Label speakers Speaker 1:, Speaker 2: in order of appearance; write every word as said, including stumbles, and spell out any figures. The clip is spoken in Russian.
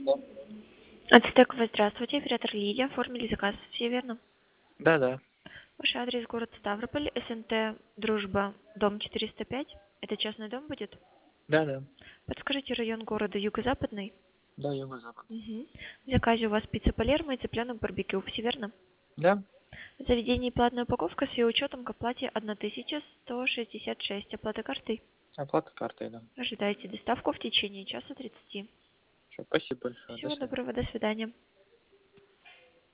Speaker 1: Да.
Speaker 2: Ацтеково, здравствуйте, оператор Лилия. Оформили заказ, все верно?
Speaker 1: Да-да.
Speaker 2: Ваш адрес город Ставрополь, СНТ Дружба, дом четыреста пять. Это частный дом будет?
Speaker 1: Да-да.
Speaker 2: Подскажите район города Юго-Западный?
Speaker 1: Да, юго-запад.
Speaker 2: Угу. В заказе у вас пицца Палермо и цыпленок барбекю, все верно?
Speaker 1: Да.
Speaker 2: В заведении платная упаковка с ее учетом к оплате тысяча сто шестьдесят шесть. Оплата картой.
Speaker 1: Оплата картой, да.
Speaker 2: Ожидайте доставку в течение часа тридцати.
Speaker 1: Всё, спасибо большое. До
Speaker 2: Всего
Speaker 1: свидания.
Speaker 2: доброго, до свидания.